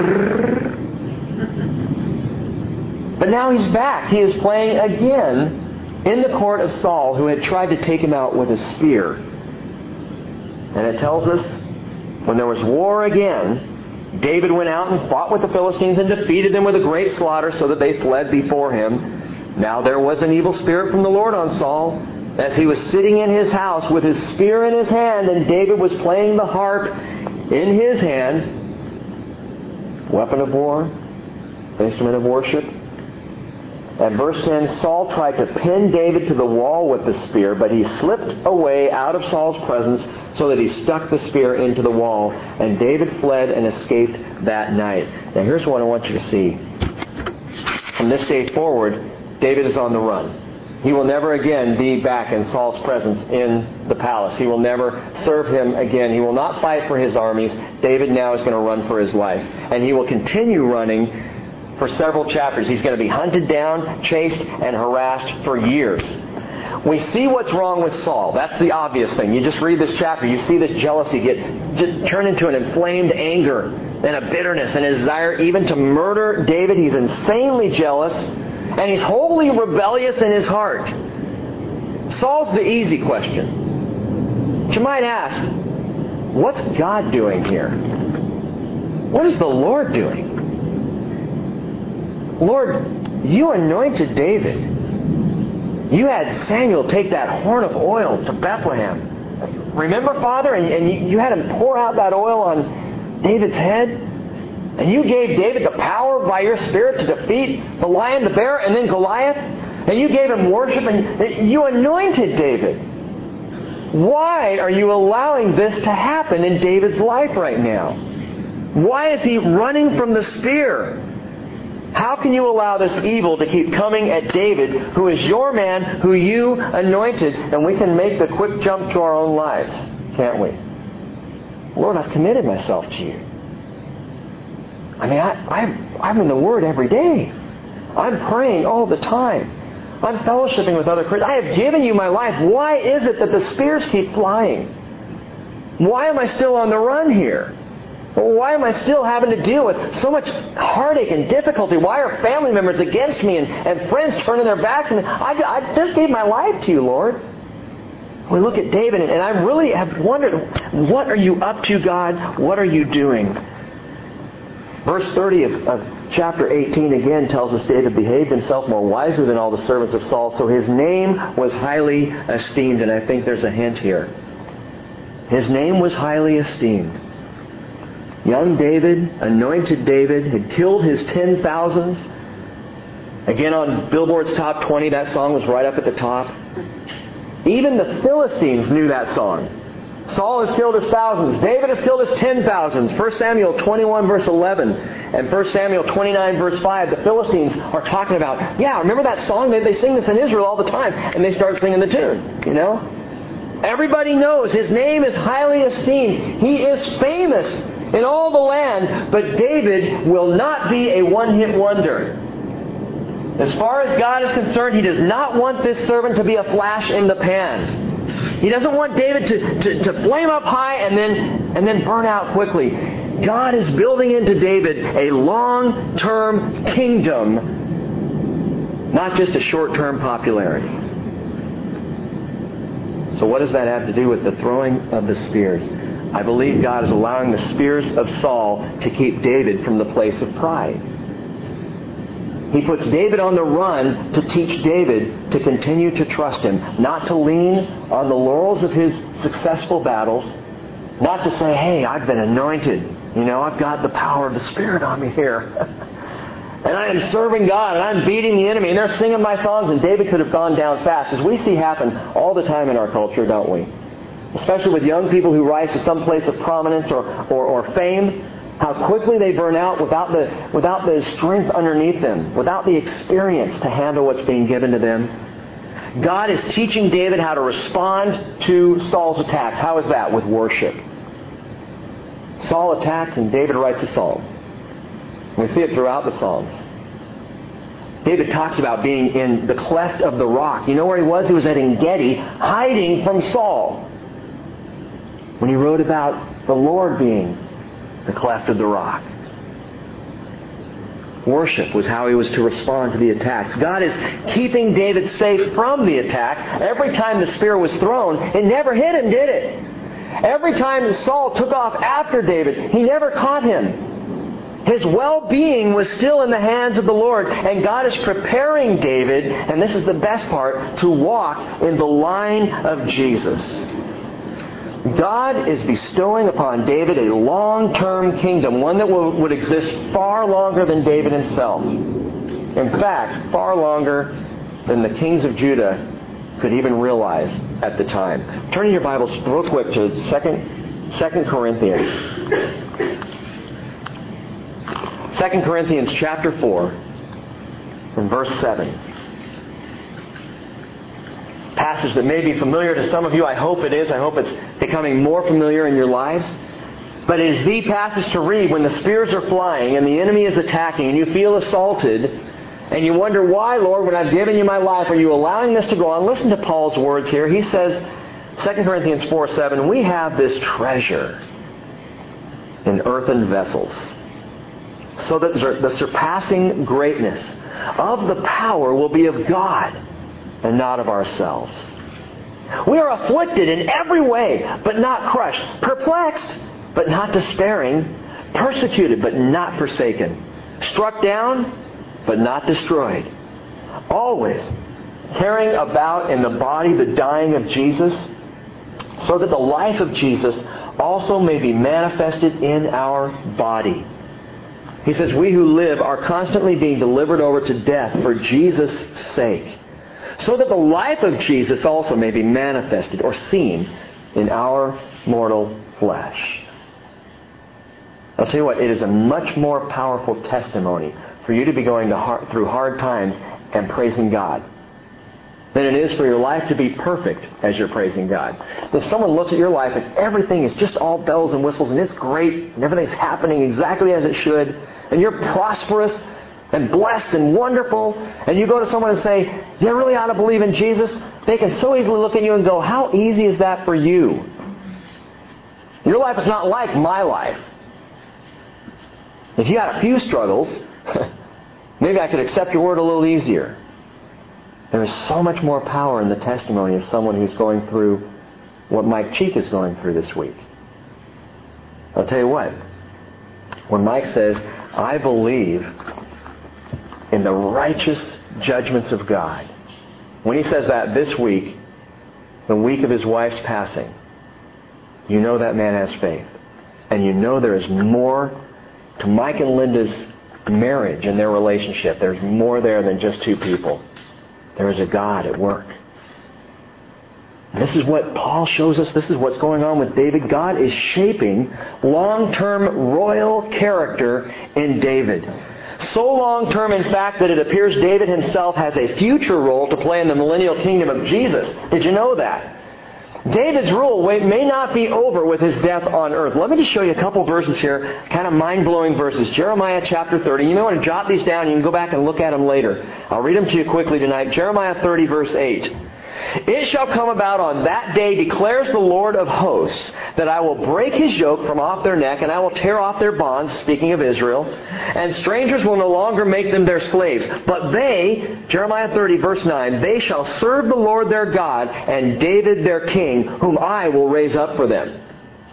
But now he's back. He is playing again in the court of Saul, who had tried to take him out with a spear. And it tells us, when there was war again, David went out and fought with the Philistines and defeated them with a great slaughter so that they fled before him. Now there was an evil spirit from the Lord on Saul as he was sitting in his house with his spear in his hand, and David was playing the harp in his hand, weapon of war, instrument of worship. At verse 10, Saul tried to pin David to the wall with the spear, but he slipped away out of Saul's presence so that he stuck the spear into the wall, and David fled and escaped that night. Now here's what I want you to see. From this day forward, David is on the run. He will never again be back in Saul's presence in the palace. He will never serve him again. He will not fight for his armies. David now is going to run for his life. And he will continue running for several chapters. He's going to be hunted down, chased, and harassed for years. We see what's wrong with Saul. That's the obvious thing. You just read this chapter, you see this jealousy just turn into an inflamed anger and a bitterness and a desire even to murder David. He's insanely jealous, and he's wholly rebellious in his heart. Saul's the easy question. But you might ask, what's God doing here? What is the Lord doing? Lord, you anointed David. You had Samuel take that horn of oil to Bethlehem. Remember, Father? And you had him pour out that oil on David's head. And you gave David the power by your Spirit to defeat the lion, the bear, and then Goliath. And you gave him worship, and you anointed David. Why are you allowing this to happen in David's life right now? Why is he running from the spear? How can you allow this evil to keep coming at David, who is your man, who you anointed? And we can make the quick jump to our own lives, can't we? Lord, I've committed myself to you. I mean, I'm in the Word every day. I'm praying all the time. I'm fellowshipping with other Christians. I have given you my life. Why is it that the spears keep flying? Why am I still on the run here? Why am I still having to deal with so much heartache and difficulty? Why are family members against me and friends turning their backs on me? I just gave my life to you, Lord. We look at David, and I really have wondered, what are you up to, God? What are you doing? Verse 30 of chapter 18 again tells us David behaved himself more wisely than all the servants of Saul, so his name was highly esteemed, and I think there's a hint here. His name was highly esteemed. Young David, anointed David, had killed his 10,000s. Again, on Billboard's Top 20, that song was right up at the top. Even the Philistines knew that song. Saul has killed his thousands. David has killed his 10,000s. 1 Samuel 21, verse 11, and 1 Samuel 29, verse 5, the Philistines are talking about, yeah, remember that song? They sing this in Israel all the time, and they start singing the tune, you know? Everybody knows his name is highly esteemed. He is famous in all the land, but David will not be a one-hit wonder. As far as God is concerned, He does not want this servant to be a flash in the pan. He doesn't want David to flame up high and then burn out quickly. God is building into David a long-term kingdom, not just a short-term popularity. So what does that have to do with the throwing of the spears? I believe God is allowing the spears of Saul to keep David from the place of pride. He puts David on the run to teach David to continue to trust Him, not to lean on the laurels of his successful battles, not to say, hey, I've been anointed. You know, I've got the power of the Spirit on me here. And I am serving God, and I'm beating the enemy, and they're singing my songs, and David could have gone down fast, as we see happen all the time in our culture, don't we? Especially with young people who rise to some place of prominence or fame. How quickly they burn out without the strength underneath them, without the experience to handle what's being given to them. God is teaching David how to respond to Saul's attacks. How is that? With worship. Saul attacks and David writes a psalm. We see it throughout the Psalms. David talks about being in the cleft of the rock. You know where he was? He was at En-Gedi, hiding from Saul. When he wrote about the Lord being the cleft of the rock. Worship was how he was to respond to the attacks. God is keeping David safe from the attack. Every time the spear was thrown, it never hit him, did it? Every time Saul took off after David, he never caught him. His well-being was still in the hands of the Lord. And God is preparing David, and this is the best part, to walk in the line of Jesus. God is bestowing upon David a long-term kingdom, one that would exist far longer than David himself. In fact, far longer than the kings of Judah could even realize at the time. Turn your Bibles real quick to 2 Corinthians. 2 Corinthians chapter 4, from verse 7. Passage that may be familiar to some of you. I hope it is. I hope it's becoming more familiar in your lives. But it is the passage to read when the spears are flying and the enemy is attacking and you feel assaulted and you wonder, why, Lord, when I've given you my life, are you allowing this to go on? Listen to Paul's words here. He says, 2 Corinthians 4:7, we have this treasure in earthen vessels, so that the surpassing greatness of the power will be of God and not of ourselves. We are afflicted in every way, but not crushed. Perplexed, but not despairing. Persecuted, but not forsaken. Struck down, but not destroyed. Always carrying about in the body the dying of Jesus, so that the life of Jesus also may be manifested in our body. He says, we who live are constantly being delivered over to death for Jesus' sake, so that the life of Jesus also may be manifested or seen in our mortal flesh. I'll tell you what, it is a much more powerful testimony for you to be going through hard times and praising God than it is for your life to be perfect as you're praising God. If someone looks at your life and everything is just all bells and whistles and it's great and everything's happening exactly as it should and you're prosperous and blessed and wonderful, and you go to someone and say, you really ought to believe in Jesus, they can so easily look at you and go, how easy is that for you? Your life is not like my life. If you had a few struggles, maybe I could accept your word a little easier. There is so much more power in the testimony of someone who's going through what Mike Cheek is going through this week. I'll tell you what, when Mike says, I believe in the righteous judgments of God, when he says that this week, the week of his wife's passing, you know that man has faith. And you know there is more to Mike and Linda's marriage and their relationship. There's more there than just two people. There is a God at work. This is what Paul shows us. This is what's going on with David. God is shaping long-term royal character in David. So long-term, in fact, that it appears David himself has a future role to play in the millennial kingdom of Jesus. Did you know that? David's rule may not be over with his death on earth. Let me just show you a couple verses here, kind of mind-blowing verses. Jeremiah chapter 30. You may want to jot these down. You can go back and look at them later. I'll read them to you quickly tonight. Jeremiah 30, verse 8. It shall come about on that day, declares the Lord of hosts, that I will break his yoke from off their neck, and I will tear off their bonds, speaking of Israel, and strangers will no longer make them their slaves. But they, Jeremiah 30, verse 9, they shall serve the Lord their God, and David their king, whom I will raise up for them.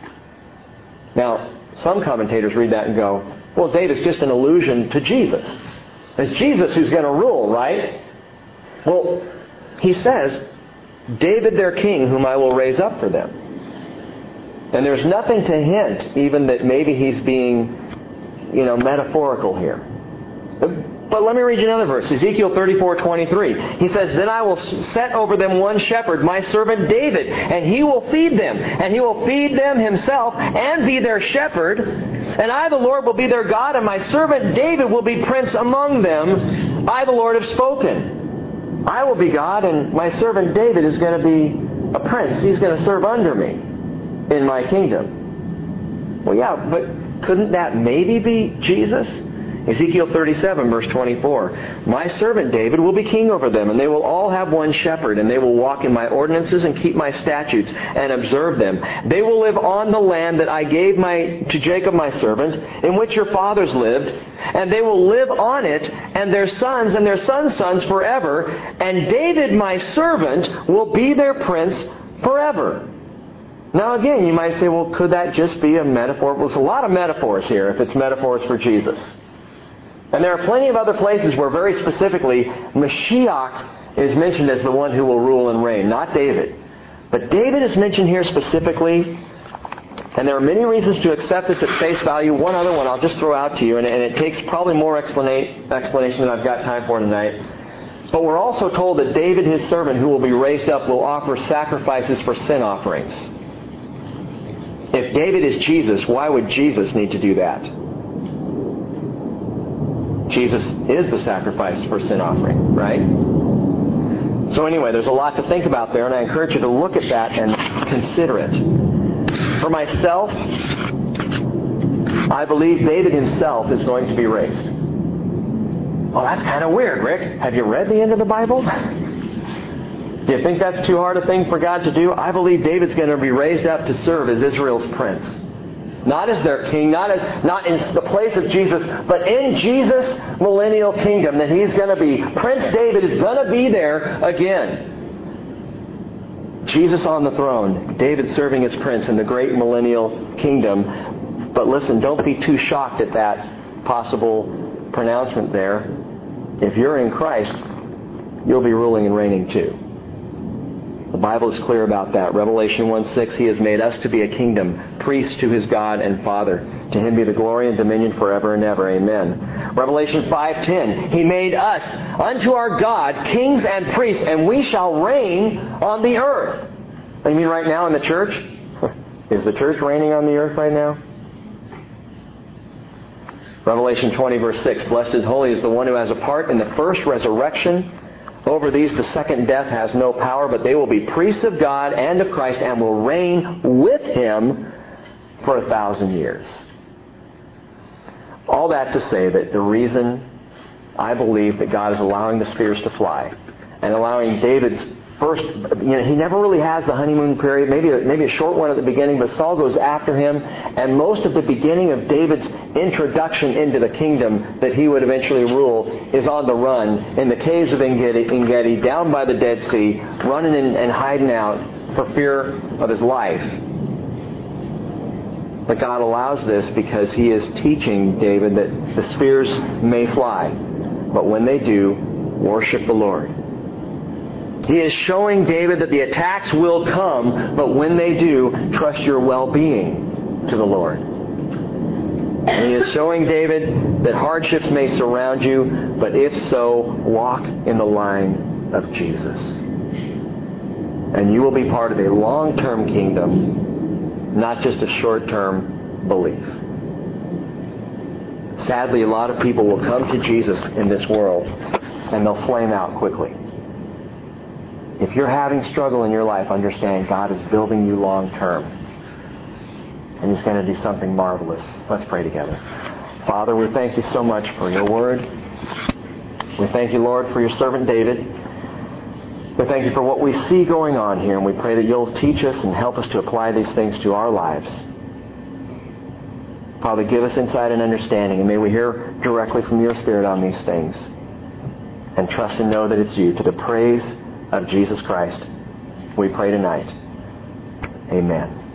Now, some commentators read that and go, well, David's just an allusion to Jesus. It's Jesus who's going to rule, right? Well, he says, David their king, whom I will raise up for them. And there's nothing to hint even that maybe he's being, metaphorical here. But let me read you another verse. Ezekiel 34:23. He says, then I will set over them one shepherd, my servant David, and he will feed them. And he will feed them himself and be their shepherd. And I, the Lord, will be their God, and my servant David will be prince among them. I, the Lord, have spoken. I will be God, and my servant David is going to be a prince. He's going to serve under me in my kingdom. Well, yeah, but couldn't that maybe be Jesus? Ezekiel 37, verse 24. My servant David will be king over them, and they will all have one shepherd, and they will walk in my ordinances and keep my statutes and observe them. They will live on the land that I gave to Jacob my servant, in which your fathers lived, and they will live on it, and their sons and their sons' sons forever, and David my servant will be their prince forever. Now again, you might say, well, could that just be a metaphor? Well, there's a lot of metaphors here if it's metaphors for Jesus. And there are plenty of other places where very specifically Mashiach is mentioned as the one who will rule and reign, not David. But David is mentioned here specifically, and there are many reasons to accept this at face value. One other one I'll just throw out to you, and it takes probably more explanation than I've got time for tonight. But we're also told that David, his servant, who will be raised up, will offer sacrifices for sin offerings. If David is Jesus, why would Jesus need to do that? Jesus is the sacrifice for sin offering, right? So anyway, there's a lot to think about there, and I encourage you to look at that and consider it. For myself, I believe David himself is going to be raised. Well, that's kind of weird, Rick. Have you read the end of the Bible? Do you think that's too hard a thing for God to do? I believe David's going to be raised up to serve as Israel's prince. Not as their king, not in the place of Jesus, but in Jesus' millennial kingdom that he's going to be. Prince David is going to be there again. Jesus on the throne, David serving as prince in the great millennial kingdom. But listen, don't be too shocked at that possible pronouncement there. If you're in Christ, you'll be ruling and reigning too. The Bible is clear about that. Revelation 1:6, He has made us to be a kingdom, priests to His God and Father. To Him be the glory and dominion forever and ever. Amen. Revelation 5:10, He made us unto our God kings and priests, and we shall reign on the earth. You mean right now in the church? Is the church reigning on the earth right now? Revelation 20, verse 6, Blessed and holy is the one who has a part in the first resurrection. Over these the second death has no power, but they will be priests of God and of Christ and will reign with Him for 1,000 years. All that to say that the reason I believe that God is allowing the spears to fly and allowing David's first, he never really has the honeymoon period, maybe a short one at the beginning, but Saul goes after him, and most of the beginning of David's introduction into the kingdom that he would eventually rule is on the run in the caves of En-Gedi, down by the Dead Sea, running and hiding out for fear of his life. But God allows this because He is teaching David that the spears may fly, but when they do, worship the Lord. He is showing David that the attacks will come, but when they do, trust your well-being to the Lord. And He is showing David that hardships may surround you, but if so, walk in the line of Jesus. And you will be part of a long-term kingdom, not just a short-term belief. Sadly, a lot of people will come to Jesus in this world, and they'll flame out quickly. If you're having struggle in your life, understand God is building you long term. And He's going to do something marvelous. Let's pray together. Father, we thank You so much for Your Word. We thank You, Lord, for Your servant David. We thank You for what we see going on here. And we pray that You'll teach us and help us to apply these things to our lives. Father, give us insight and understanding. And may we hear directly from Your Spirit on these things. And trust and know that it's You, to the praise of Jesus Christ, we pray tonight. Amen.